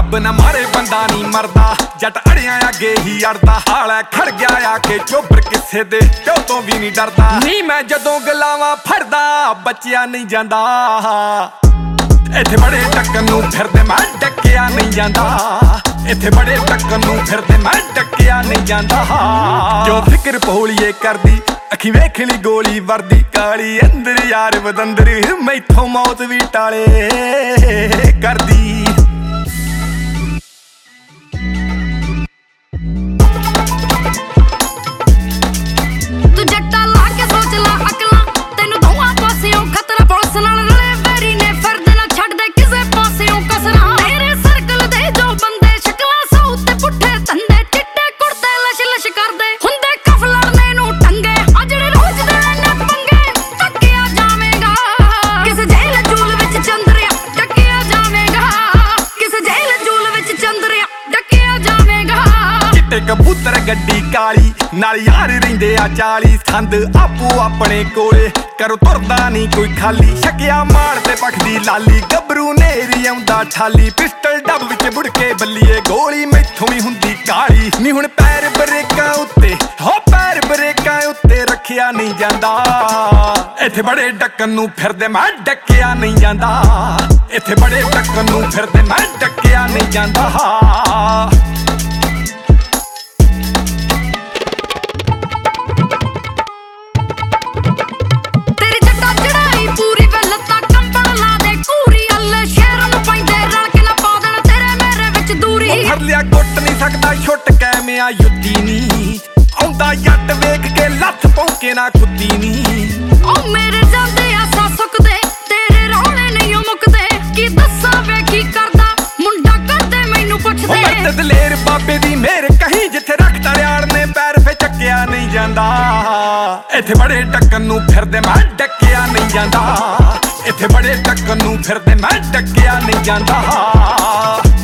ਰੱਬ ਨਾ ਮਾਰੇ ਬੰਦਾ ਨਹੀਂ ਮਰਦਾ, ਜੱਟ ਅੜਿਆਂ ਅੱਗੇ ਹੀ ਅੜਦਾ। ਹਾਲਾ ਖੜ ਗਿਆ ਆ ਕੇ ਚੋਬਰ ਕਿਸੇ ਦੇ ਪਿਓ ਤੋਂ ਵੀ ਨਹੀਂ ਡਰਦਾ। ਨਹੀਂ ਮੈਂ ਜਦੋਂ ਗਲਾਵਾਂ ਫੜਦਾ ਬਚਿਆ ਨਹੀਂ ਜਾਂਦਾ, ਇੱਥੇ ਬੜੇ ਟੱਕਣ ਨੂੰ ਫਿਰਦੇ ਮੈਂ ਡੱਕਿਆ ਨਹੀਂ ਜਾਂਦਾ। ਇੱਥੇ ਬੜੇ ਟੱਕਣ ਨੂੰ ਫਿਰਦੇ ਮੈਂ ਡੱਕਿਆ ਨਹੀਂ ਜਾਂਦਾ। ਜੋ ਫਿਕਰ ਪੋਲੀਏ ਕਰਦੀ ਅੱਖੀ ਵੇਖ ਲਈ ਗੋਲੀ ਵਰਦੀ ਕਾਲੀ, ਅੰਦਰ ਯਾਰ ਬਦੰਦਰ ਮੈਥੋਂ ਮੌਤ ਵੀ ਟਾਲੇ ਕਰਦੀ। ਤੂੰ ਜੱਟਾ ਲਾ ਕੇ ਸੋਚ ਲਾ ਅਕਲਾਂ, ਤੈਨੂੰ ਦੋਵਾਂ ਪਾਸਿਓਂ ਖਤਰਾ। ਪੁਲਿਸ ਨਾਲ ਰਲੇ ਵੈਰੀ ਨੇ ਫਿਰਦੇ ਨਾ ਛੱਡਦੇ ਕਿਸੇ ਪਾਸਿਓਂ ਕਸਰਾਂ। ਤੇਰੇ ਸਰਕਲ ਦੇ ਜੋ ਬੰਦੇ ਸ਼ਕਲਾਂ ਸੌ ਤੇ ਪੁੱਠੇ ਧੰਦੇ, ਚਿੱਟੇ ਕੁੜਤੇ ਲਸ਼ ਲਸ਼ ਕਰਦੇ ਹੁੰਦੇ ਕਫ ਲੜਨੇ ਨੂੰ ਟੰਗੇ। ਆ ਜਿਹੜੇ ਰੋਜ਼ ਦੇ ਨੇ ਪੰਗੇ ਟੱਕਿਆ ਜਾਵੇਂਗਾ ਕਿਸੇ ਜੇਲ੍ਹ ਜੂਲ ਵਿੱਚ ਚੰਦਰਿਆ, ਟੱਕਿਆ ਜਾਵੇਂਗਾ ਕਿਸੇ ਜੇਲ੍ਹ ਜੂਲ ਵਿੱਚ ਚੰਦਰਿਆ, ਟੱਕਿਆ ਜਾਵੇਂਗਾ। ਚਿੱਟੇ ਕਬੂਤਰ ਗੱਡੀ ਕਾਲੀ ਨਾਲ ਯਾਰ ਰਹਿੰਦੇ ਆ 40 ਸੰਦ ਆਪੋ ਆਪਣੇ ਕੋਲੇ, ਕਰੋ ਤੁਰਦਾ ਨਹੀਂ ਕੋਈ ਖਾਲੀ। ਛਕਿਆ ਮਾਰ ਤੇ ਪਖਦੀ ਲਾਲੀ ਗੱਭਰੂ ਨੇਰੀ ਆਉਂਦਾ ਠਾਲੀ। ਪਿਸਟਲ ਡੱਬ ਵਿੱਚ ਮੁੜ ਕੇ ਬੱਲੀਏ ਗੋਲੀ ਮੈਥੋਂ ਵੀ ਹੁੰਦੀ ਕਾਲੀ। ਨੀ ਹੁਣ ਪੈਰ ਬਰੇਕਾਂ ਉੱਤੇ ਹੋ ਪੈਰ ਬਰੇਕਾਂ ਉੱਤੇ ਰੱਖਿਆ ਨਹੀਂ ਜਾਂਦਾ। ਇੱਥੇ ਬੜੇ ਡੱਕਣ ਨੂੰ ਫਿਰਦੇ ਮੈਂ ਡੱਕਿਆ ਨਹੀਂ ਜਾਂਦਾ। ਇੱਥੇ ਬੜੇ ਡੱਕਣ ਨੂੰ ਫਿਰਦੇ ਮੈਂ ਡੱਕਿਆ ਨਹੀਂ ਜਾਂਦਾ। ਗੁੱਟ ਨਹੀਂ ਸਕਦਾ ਛੁੱਟ ਕੈਮਿਆ ਯੁੱਤੀ ਨੀ, ਆਉਂਦਾ ਜੱਟ ਵੇਖ ਕੇ ਲੱਥ ਪੌਂਕੇ ਨਾ ਕੁੱਤੀ ਨੀ। ਉਹ ਮੇਰੇ ਜਾਂਦੇ ਆਸਾ ਸੁੱਕਦੇ ਤੇਰੇ ਰੌਲੇ ਨਹੀਂ ਮੁੱਕਦੇ, ਕੀ ਦੱਸਾਂ ਵੇ ਕੀ ਕਰਦਾ ਮੁੰਡਾ ਕਰਦੇ ਮੈਨੂੰ ਪੁੱਛਦੇ। ਮੈਂ ਦਲੇਰ ਬਾਬੇ ਦੀ ਮਿਹਰ ਕਹੀਂ ਜਿੱਥੇ ਰੱਖ ਤਰਿਆੜ ਨੇ ਪੈਰ ਫੇ ਚੱਕਿਆ ਨਹੀਂ ਜਾਂਦਾ। ਇੱਥੇ ਬੜੇ ਟੱਕਣ ਨੂੰ ਫਿਰਦੇ ਮੈਂ ਡੱਕਿਆ ਨਹੀਂ ਜਾਂਦਾ। ਇੱਥੇ ਬੜੇ ਟੱਕਣ ਨੂੰ ਫਿਰਦੇ ਮੈਂ ਡੱਕਿਆ ਨਹੀਂ ਜਾਂਦਾ।